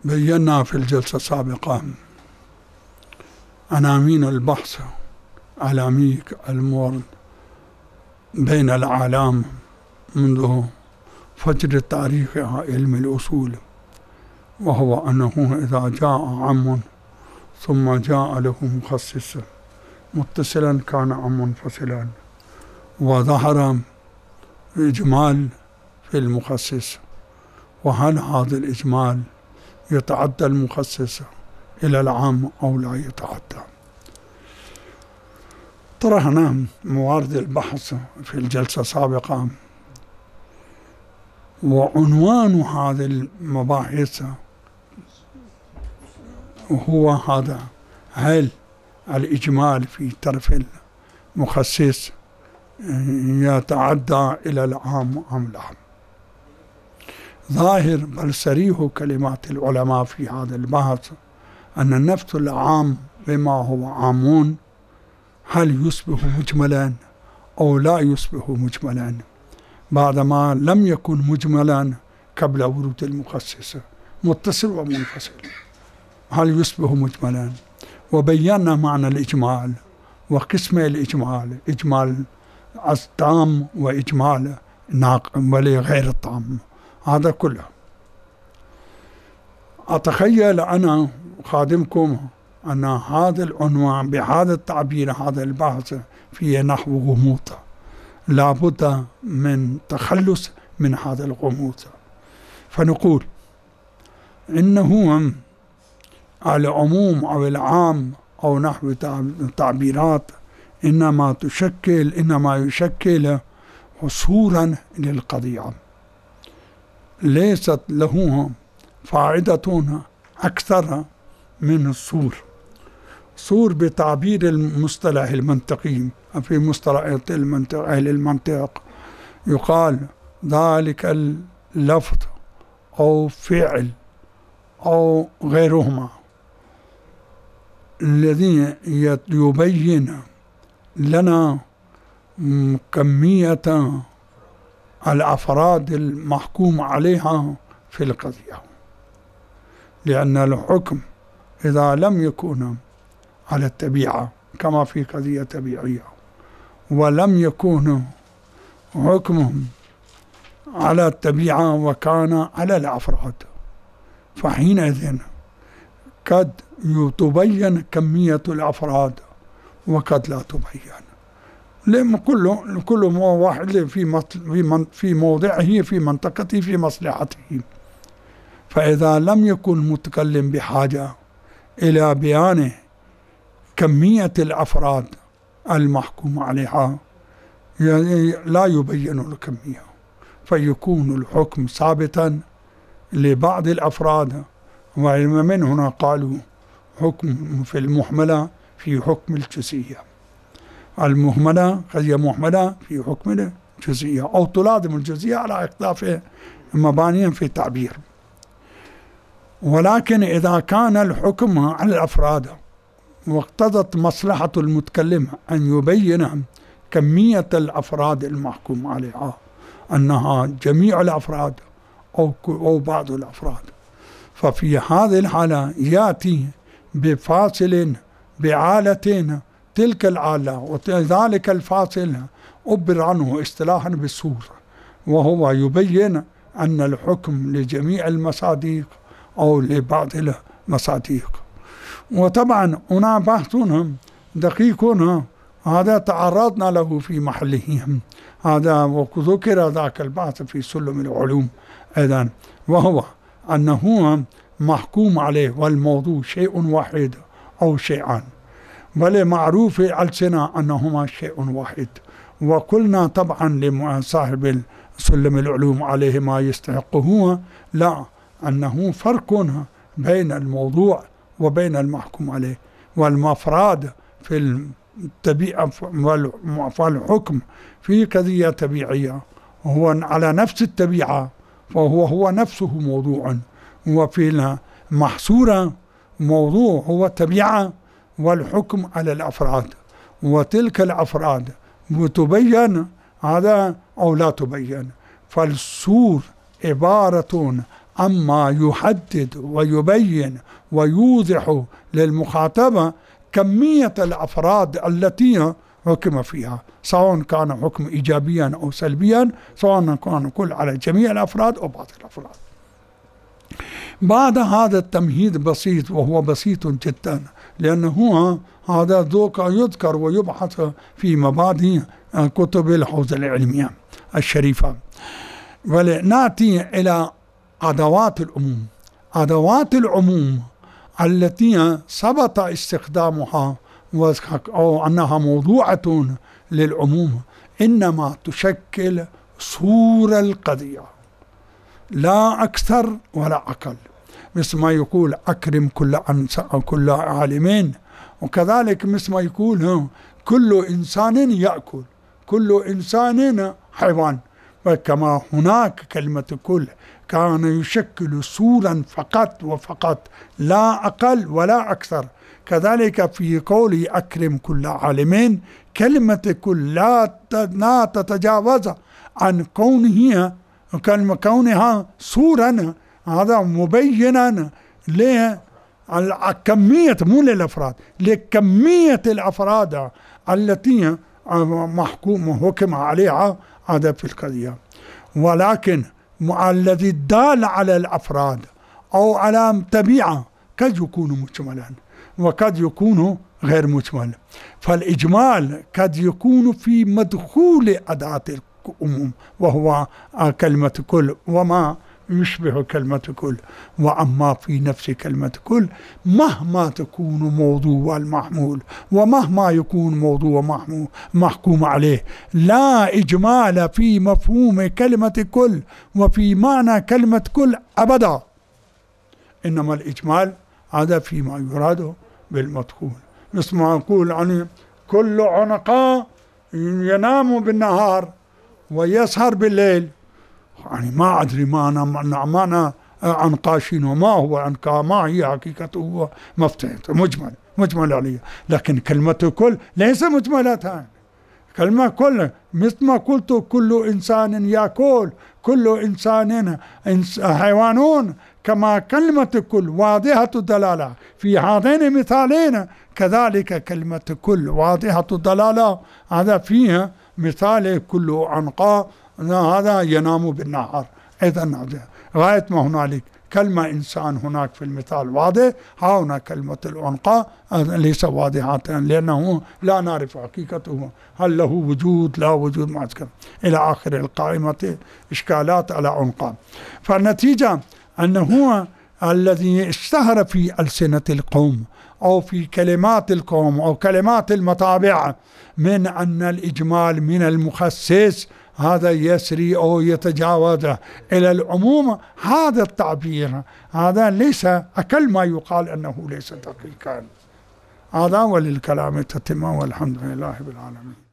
بينا في الجلسة السابقة عناوين البحث العميق المورد بين الأعلام منذ فجر التاريخ علم الأصول، وهو أنه إذا جاء عم ثم جاء له مخصص متصلا كان عم منفصلا، وظهر إجمال في المخصص، وهل هذا الإجمال يتعدى المخصص إلى العام أو لا يتعدى؟ طرحنا موارد البحث في الجلسة السابقة، وعنوان هذه المباحث هو هذا: هل الإجمال في طرف المخصص يتعدى إلى العام أم لا؟ ظاهر بل صريح كلمات العلماء في هذا البحث أن النفس العام بما هو عامون هل يصبح مجملا أو لا يصبح مجملا بعدما لم يكن مجملا قبل ورود المخصص متصل ومنفصل، هل يصبح مجملا؟ وبينا معنى الإجمال وقسم الإجمال: إجمال التام وإجمال غير التام، هذا كله. أتخيل أنا خادمكم أن هذا العنوان بهذا التعبير هذا البحث فيه نحو غموض، لابد من تخلص من هذا الغموض، فنقول إنه العموم أو العام أو نحو تعبيرات إنما يشكل حصورا للقضية، ليست له فائدة أكثر من الصور. صور بتعبير المصطلح المنطقي، في مصطلح أهل المنطق يقال ذلك اللفظ أو فعل أو غيرهما الذي يبين لنا كمية الأفراد المحكوم عليها في القضية، لأن الحكم إذا لم يكن على الطبيعة كما في قضية طبيعية ولم يكن حكم على الطبيعة وكان على الأفراد، فحينئذ قد تبين كمية الأفراد وقد لا تبين، لأن كل واحد في موضعه في منطقته في مصلحته. فإذا لم يكن متكلم بحاجة إلى بيان كمية الأفراد المحكوم عليها لا يبين الكمية، فيكون الحكم ثابتا لبعض الأفراد. ومن هنا قالوا حكم في المهملة في حكم الجزئية، المهملة قضية مهملة في حكم الجزئية أو تلازم الجزئية على اختلاف مبانيهم في التعبير. ولكن إذا كان الحكم على الأفراد واقتضت مصلحة المتكلم أن يبين كمية الأفراد المحكوم عليها أنها جميع الأفراد أو بعض الأفراد، ففي هذه الحالة يأتي بفاصل بعالتين، تلك العالة وذلك الفاصل عبر عنه اصطلاحا بالصورة، وهو يبين أن الحكم لجميع المصادق أو لبعض المصادق. وطبعا هنا بحث دقيق هذا تعرضنا له في محله، هذا وذكر ذاك البحث في سلم العلوم أيضا، وهو أنه محكوم عليه والموضوع شيء واحد أو شيئان، بل معروف ألسنة أنهما شيء واحد. وقلنا طبعا لصاحب سلم العلوم عليه ما يستحقه، لا، أنه فرق بين الموضوع وبين المحكوم عليه، والمفراد في الطبيعة والحكم في قضية طبيعية هو على نفس الطبيعة، فهو نفسه موضوع، وفي المحصورة موضوع هو الطبيعة والحكم على الأفراد، وتلك الأفراد وتبين هذا أو لا تبين. فالصور عبارة أما يحدد ويبين ويوضح للمخاطبة كمية الأفراد التي حكم فيها، سواء كان حكم إيجابيا أو سلبيا، سواء كان كل على جميع الأفراد أو بعض الأفراد. بعد هذا التمهيد بسيط، وهو بسيط جدا، لأنه هذا ذوق يذكر ويبحث في مبادئ كتب الحوزة العلمية الشريفة. ولنأتي إلى أدوات العموم. أدوات العموم التي ثبت استخدامها أو أنها موضوعة للعموم إنما تشكل صورة القضية، لا أكثر ولا أقل، مثل ما يقول أكرم كل عالمين، وكذلك مثل ما يقول كل إنسان يأكل، كل إنسان حيوان. وكما هناك كلمة كل كان يشكل صورا فقط وفقط، لا أقل ولا أكثر، كذلك في قول أكرم كل عالمين كلمة كل لا تتجاوز عن كونها صورا، هذا مبينا لكمية، مو للأفراد، لكمية الأفراد التي حكم عليها هذا في القضية. ولكن الذي دال على الأفراد أو على طبيعة قد يكون مجملا وقد يكون غير مجمل، فالإجمال قد يكون في مدخول أداة العموم وهو كلمة كل وما يشبه كلمة كل. وأما في نفس كلمة كل مهما تكون موضوع المحمول ومهما يكون موضوع محكوم عليه، لا إجمال في مفهوم كلمة كل وفي معنى كلمة كل أبدا، إنما الإجمال هذا فيما يراد بالمدخول. مثل ما نقول يعني كل عنقاء ينام بالنهار ويسهر بالليل، يعني ما أدري معنى عنقاء شنو، ما هو عنقاء، ما هي حقيقته، هو مفتوح مجمل عليه. لكن كلمة كل ليس مجملة، كلمة كل مثل ما قلت كل إنسان يأكل، كل إنسان حيوانون، كما كلمة كل واضحة الدلالة في هذين المثالين، كذلك كلمة كل واضحة الدلالة هذا فيها مثال كل عنقاء هذا ينام بالنهار. إذن غاية ما هنالك كلمة إنسان هناك في المثال واضح، هنا كلمة العنقاء ليس واضحة لأنه لا نعرف حقيقته، هل له وجود لا وجود معسكر إلى آخر القائمة إشكالات على عنقاء. فالنتيجة أنه هو الذي اشتهر في ألسنة القوم أو في كلمات القوم أو كلمات المطابع من أن الإجمال من المخصص هذا يسري أو يتجاوز إلى العموم. هذا التعبير هذا ليس أقل ما يقال أنه ليس دقيقا. هذا وللكلام تتمة، والحمد لله رب العالمين.